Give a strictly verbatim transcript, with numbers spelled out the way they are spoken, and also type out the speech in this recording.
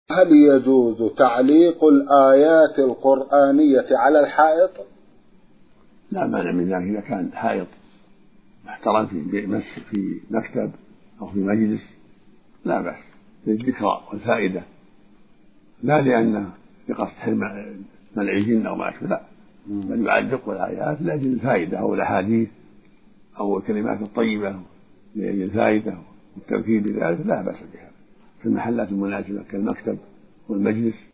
هل يجوز تعليق الآيات القرآنية على الحائط؟ لا مانع من ذلك إذا كان حائط محترم في في مكتب أو في مجلس لا بأس للذكرى والفائدة، لا لأنه بقصد منع الجن أو ما أشبه، لا بل يعلق الآيات لأجل الفائدة أو الأحاديث أو الكلمات الطيبة لأجل الفائدة والتذكير بذلك لا بأس بها في المحلات المناسبة كالمكتب والمجلس.